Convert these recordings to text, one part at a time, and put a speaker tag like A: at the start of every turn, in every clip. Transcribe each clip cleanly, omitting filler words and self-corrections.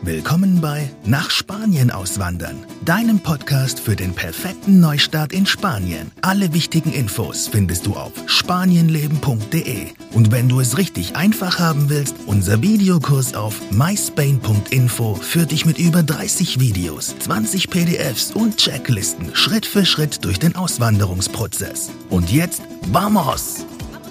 A: Willkommen bei Nach Spanien auswandern, deinem Podcast für den perfekten Neustart in Spanien. Alle wichtigen Infos findest du auf spanienleben.de. Und wenn du es richtig einfach haben willst, unser Videokurs auf myspain.info führt dich mit über 30 Videos, 20 PDFs und Checklisten Schritt für Schritt durch den Auswanderungsprozess. Und jetzt, vamos!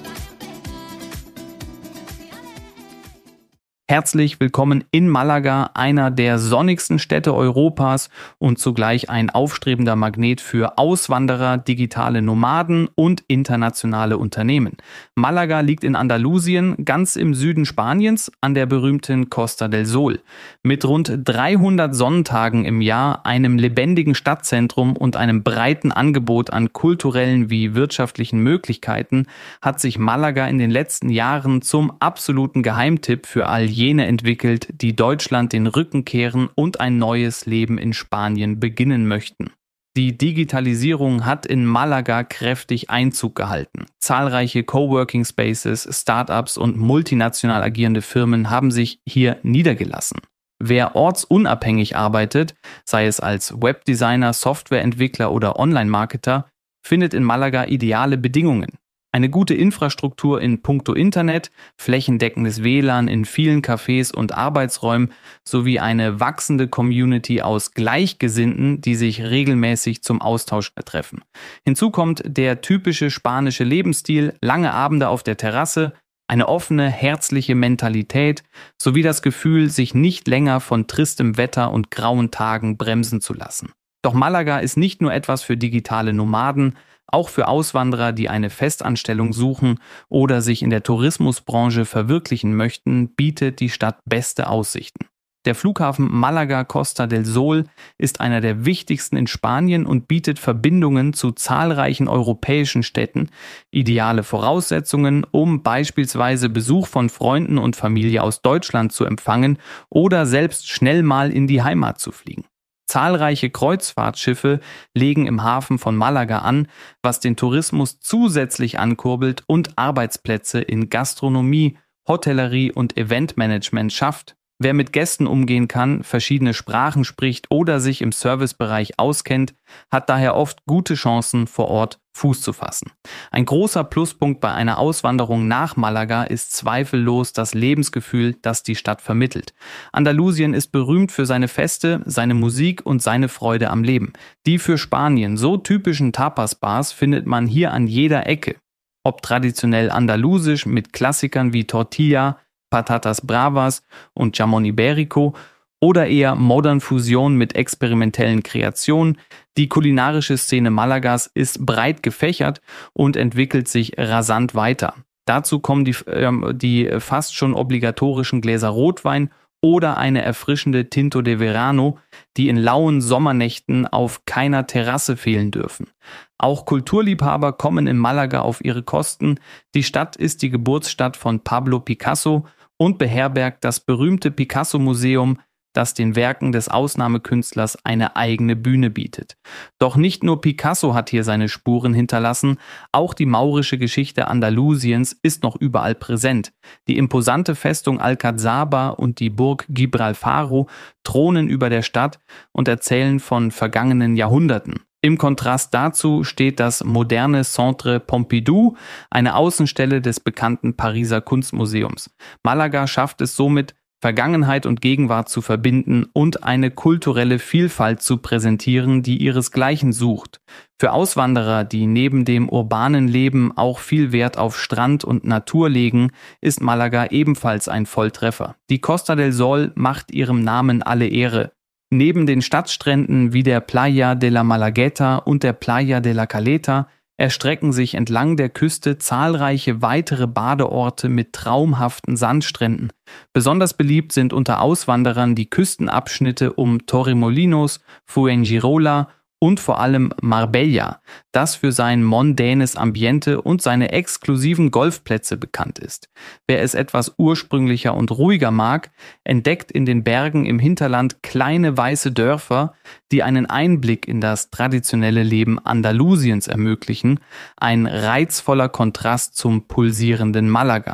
B: Herzlich willkommen in Malaga, einer der sonnigsten Städte Europas und zugleich ein aufstrebender Magnet für Auswanderer, digitale Nomaden und internationale Unternehmen. Malaga liegt in Andalusien, ganz im Süden Spaniens, an der berühmten Costa del Sol. Mit rund 300 Sonnentagen im Jahr, einem lebendigen Stadtzentrum und einem breiten Angebot an kulturellen wie wirtschaftlichen Möglichkeiten hat sich Malaga in den letzten Jahren zum absoluten Geheimtipp für all jene entwickelt, die Deutschland den Rücken kehren und ein neues Leben in Spanien beginnen möchten. Die Digitalisierung hat in Malaga kräftig Einzug gehalten. Zahlreiche Coworking Spaces, Startups und multinational agierende Firmen haben sich hier niedergelassen. Wer ortsunabhängig arbeitet, sei es als Webdesigner, Softwareentwickler oder Online-Marketer, findet in Malaga ideale Bedingungen. Eine gute Infrastruktur in puncto Internet, flächendeckendes WLAN in vielen Cafés und Arbeitsräumen sowie eine wachsende Community aus Gleichgesinnten, die sich regelmäßig zum Austausch treffen. Hinzu kommt der typische spanische Lebensstil, lange Abende auf der Terrasse, eine offene, herzliche Mentalität sowie das Gefühl, sich nicht länger von tristem Wetter und grauen Tagen bremsen zu lassen. Doch Malaga ist nicht nur etwas für digitale Nomaden, auch für Auswanderer, die eine Festanstellung suchen oder sich in der Tourismusbranche verwirklichen möchten, bietet die Stadt beste Aussichten. Der Flughafen Malaga Costa del Sol ist einer der wichtigsten in Spanien und bietet Verbindungen zu zahlreichen europäischen Städten, ideale Voraussetzungen, um beispielsweise Besuch von Freunden und Familie aus Deutschland zu empfangen oder selbst schnell mal in die Heimat zu fliegen. Zahlreiche Kreuzfahrtschiffe legen im Hafen von Malaga an, was den Tourismus zusätzlich ankurbelt und Arbeitsplätze in Gastronomie, Hotellerie und Eventmanagement schafft. Wer mit Gästen umgehen kann, verschiedene Sprachen spricht oder sich im Servicebereich auskennt, hat daher oft gute Chancen, vor Ort Fuß zu fassen. Ein großer Pluspunkt bei einer Auswanderung nach Malaga ist zweifellos das Lebensgefühl, das die Stadt vermittelt. Andalusien ist berühmt für seine Feste, seine Musik und seine Freude am Leben. Die für Spanien so typischen Tapas-Bars findet man hier an jeder Ecke. Ob traditionell andalusisch mit Klassikern wie Tortilla, Patatas Bravas und Jamón Ibérico oder eher Modern Fusion mit experimentellen Kreationen. Die kulinarische Szene Malagas ist breit gefächert und entwickelt sich rasant weiter. Dazu kommen die fast schon obligatorischen Gläser Rotwein oder eine erfrischende Tinto de Verano, die in lauen Sommernächten auf keiner Terrasse fehlen dürfen. Auch Kulturliebhaber kommen in Malaga auf ihre Kosten. Die Stadt ist die Geburtsstadt von Pablo Picasso und beherbergt das berühmte Picasso-Museum, das den Werken des Ausnahmekünstlers eine eigene Bühne bietet. Doch nicht nur Picasso hat hier seine Spuren hinterlassen, auch die maurische Geschichte Andalusiens ist noch überall präsent. Die imposante Festung Alcazaba und die Burg Gibralfaro thronen über der Stadt und erzählen von vergangenen Jahrhunderten. Im Kontrast dazu steht das moderne Centre Pompidou, eine Außenstelle des bekannten Pariser Kunstmuseums. Malaga schafft es somit, Vergangenheit und Gegenwart zu verbinden und eine kulturelle Vielfalt zu präsentieren, die ihresgleichen sucht. Für Auswanderer, die neben dem urbanen Leben auch viel Wert auf Strand und Natur legen, ist Malaga ebenfalls ein Volltreffer. Die Costa del Sol macht ihrem Namen alle Ehre. Neben den Stadtstränden wie der Playa de la Malagueta und der Playa de la Caleta erstrecken sich entlang der Küste zahlreiche weitere Badeorte mit traumhaften Sandstränden. Besonders beliebt sind unter Auswanderern die Küstenabschnitte um Torremolinos, Fuengirola und vor allem Marbella, das für sein mondänes Ambiente und seine exklusiven Golfplätze bekannt ist. Wer es etwas ursprünglicher und ruhiger mag, entdeckt in den Bergen im Hinterland kleine weiße Dörfer, die einen Einblick in das traditionelle Leben Andalusiens ermöglichen, ein reizvoller Kontrast zum pulsierenden Malaga.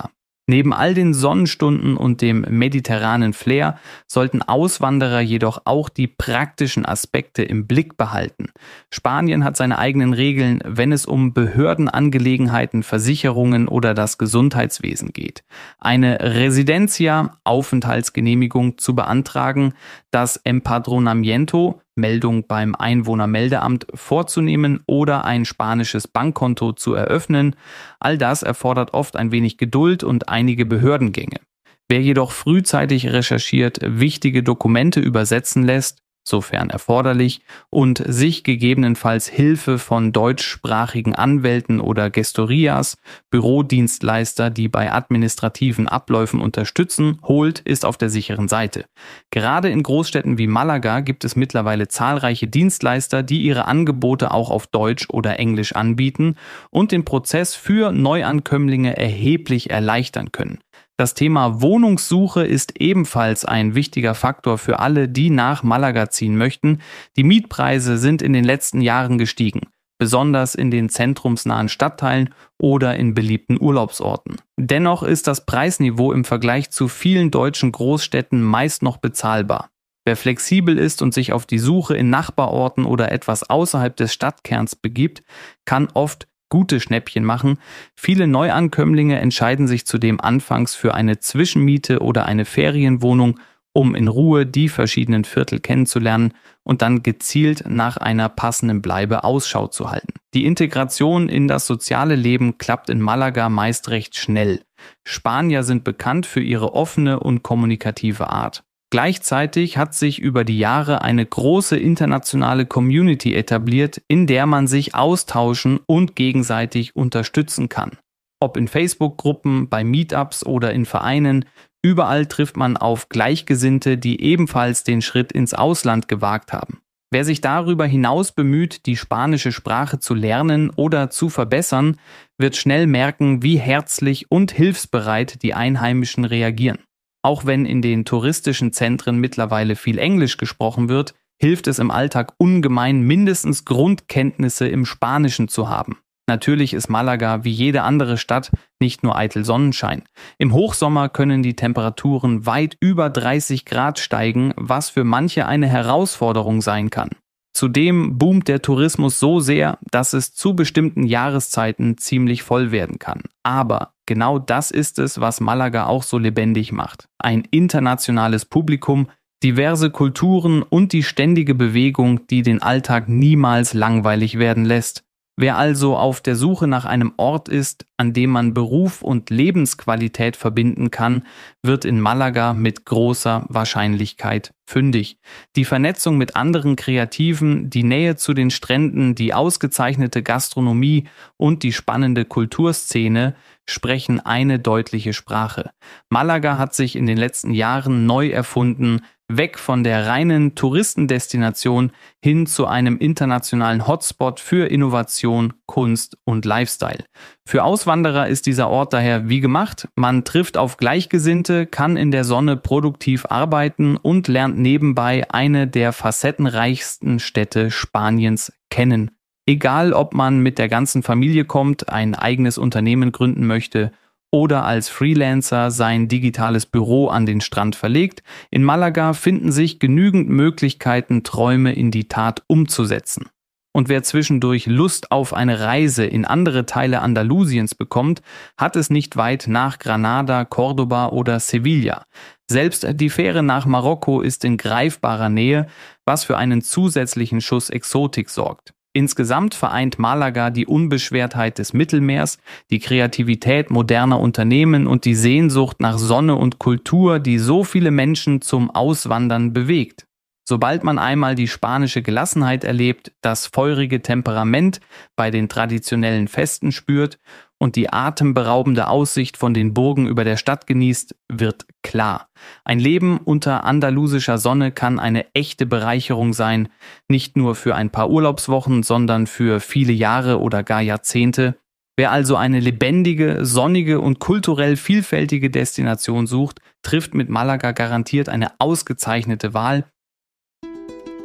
B: Neben all den Sonnenstunden und dem mediterranen Flair sollten Auswanderer jedoch auch die praktischen Aspekte im Blick behalten. Spanien hat seine eigenen Regeln, wenn es um Behördenangelegenheiten, Versicherungen oder das Gesundheitswesen geht. Eine Residencia, Aufenthaltsgenehmigung zu beantragen, das Empadronamiento, Meldung beim Einwohnermeldeamt vorzunehmen oder ein spanisches Bankkonto zu eröffnen. All das erfordert oft ein wenig Geduld und einige Behördengänge. Wer jedoch frühzeitig recherchiert, wichtige Dokumente übersetzen lässt, sofern erforderlich, und sich gegebenenfalls Hilfe von deutschsprachigen Anwälten oder Gestorias, Bürodienstleister, die bei administrativen Abläufen unterstützen, holt, ist auf der sicheren Seite. Gerade in Großstädten wie Malaga gibt es mittlerweile zahlreiche Dienstleister, die ihre Angebote auch auf Deutsch oder Englisch anbieten und den Prozess für Neuankömmlinge erheblich erleichtern können. Das Thema Wohnungssuche ist ebenfalls ein wichtiger Faktor für alle, die nach Malaga ziehen möchten. Die Mietpreise sind in den letzten Jahren gestiegen, besonders in den zentrumsnahen Stadtteilen oder in beliebten Urlaubsorten. Dennoch ist das Preisniveau im Vergleich zu vielen deutschen Großstädten meist noch bezahlbar. Wer flexibel ist und sich auf die Suche in Nachbarorten oder etwas außerhalb des Stadtkerns begibt, kann oft gute Schnäppchen machen. Viele Neuankömmlinge entscheiden sich zudem anfangs für eine Zwischenmiete oder eine Ferienwohnung, um in Ruhe die verschiedenen Viertel kennenzulernen und dann gezielt nach einer passenden Bleibe Ausschau zu halten. Die Integration in das soziale Leben klappt in Malaga meist recht schnell. Spanier sind bekannt für ihre offene und kommunikative Art. Gleichzeitig hat sich über die Jahre eine große internationale Community etabliert, in der man sich austauschen und gegenseitig unterstützen kann. Ob in Facebook-Gruppen, bei Meetups oder in Vereinen, überall trifft man auf Gleichgesinnte, die ebenfalls den Schritt ins Ausland gewagt haben. Wer sich darüber hinaus bemüht, die spanische Sprache zu lernen oder zu verbessern, wird schnell merken, wie herzlich und hilfsbereit die Einheimischen reagieren. Auch wenn in den touristischen Zentren mittlerweile viel Englisch gesprochen wird, hilft es im Alltag ungemein, mindestens Grundkenntnisse im Spanischen zu haben. Natürlich ist Malaga wie jede andere Stadt nicht nur eitel Sonnenschein. Im Hochsommer können die Temperaturen weit über 30 Grad steigen, was für manche eine Herausforderung sein kann. Zudem boomt der Tourismus so sehr, dass es zu bestimmten Jahreszeiten ziemlich voll werden kann. Aber genau das ist es, was Malaga auch so lebendig macht. Ein internationales Publikum, diverse Kulturen und die ständige Bewegung, die den Alltag niemals langweilig werden lässt. Wer also auf der Suche nach einem Ort ist, an dem man Beruf und Lebensqualität verbinden kann, wird in Malaga mit großer Wahrscheinlichkeit fündig. Die Vernetzung mit anderen Kreativen, die Nähe zu den Stränden, die ausgezeichnete Gastronomie und die spannende Kulturszene sprechen eine deutliche Sprache. Malaga hat sich in den letzten Jahren neu erfunden, weg von der reinen Touristendestination hin zu einem internationalen Hotspot für Innovation, Kunst und Lifestyle. Für Auswanderer ist dieser Ort daher wie gemacht. Man trifft auf Gleichgesinnte, kann in der Sonne produktiv arbeiten und lernt nebenbei eine der facettenreichsten Städte Spaniens kennen. Egal, ob man mit der ganzen Familie kommt, ein eigenes Unternehmen gründen möchte oder als Freelancer sein digitales Büro an den Strand verlegt, in Malaga finden sich genügend Möglichkeiten, Träume in die Tat umzusetzen. Und wer zwischendurch Lust auf eine Reise in andere Teile Andalusiens bekommt, hat es nicht weit nach Granada, Cordoba oder Sevilla. Selbst die Fähre nach Marokko ist in greifbarer Nähe, was für einen zusätzlichen Schuss Exotik sorgt. Insgesamt vereint Malaga die Unbeschwertheit des Mittelmeers, die Kreativität moderner Unternehmen und die Sehnsucht nach Sonne und Kultur, die so viele Menschen zum Auswandern bewegt. Sobald man einmal die spanische Gelassenheit erlebt, das feurige Temperament bei den traditionellen Festen spürt und die atemberaubende Aussicht von den Burgen über der Stadt genießt, wird klar. Ein Leben unter andalusischer Sonne kann eine echte Bereicherung sein, nicht nur für ein paar Urlaubswochen, sondern für viele Jahre oder gar Jahrzehnte. Wer also eine lebendige, sonnige und kulturell vielfältige Destination sucht, trifft mit Malaga garantiert eine ausgezeichnete Wahl.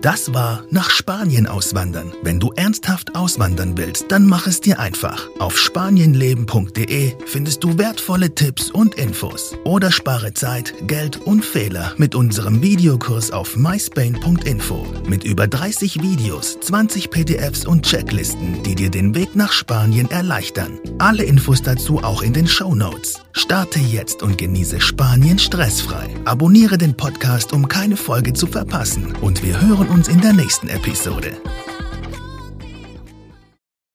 A: Das war nach Spanien auswandern. Wenn du ernsthaft auswandern willst, dann mach es dir einfach. Auf spanienleben.de findest du wertvolle Tipps und Infos. Oder spare Zeit, Geld und Fehler mit unserem Videokurs auf myspain.info. Mit über 30 Videos, 20 PDFs und Checklisten, die dir den Weg nach Spanien erleichtern. Alle Infos dazu auch in den Shownotes. Starte jetzt und genieße Spanien stressfrei. Abonniere den Podcast, um keine Folge zu verpassen. Und wir hören uns in der nächsten Episode.